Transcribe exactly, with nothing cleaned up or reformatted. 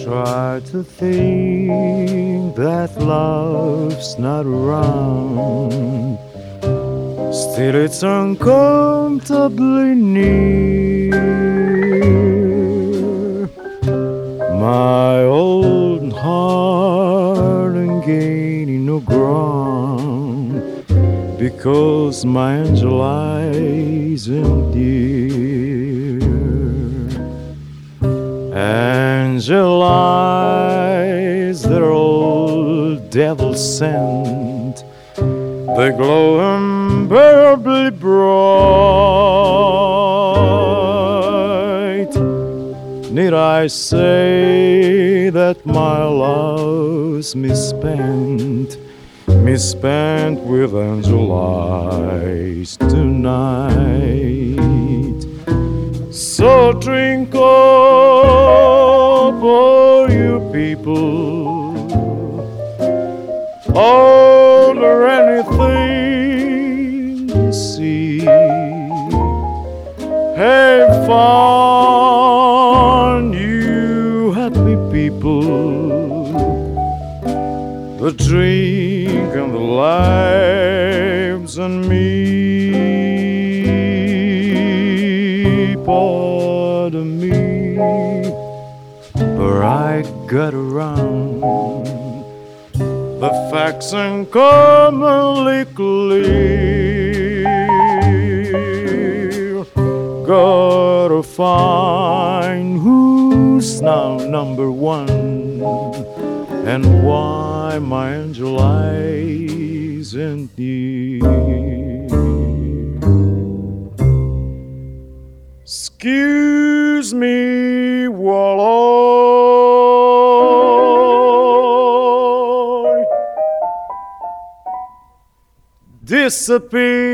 try to think that love's not around, still it's uncomfortably near. My old heart ain't gaining no ground, because my angel eyes ain't dear. Angel eyes, they're all devil sent, they glow unbearably bright. Need I say that my love's misspent, misspent with angel eyes tonight? So drink up, all you people, order anything you see. Have fun, you happy people, the drink and the lives and me. Pardon me, but I got around. The facts ain't commonly clear. Gotta find who's now number one, and why my angel eyes ain't near. Excuse me while I disappear.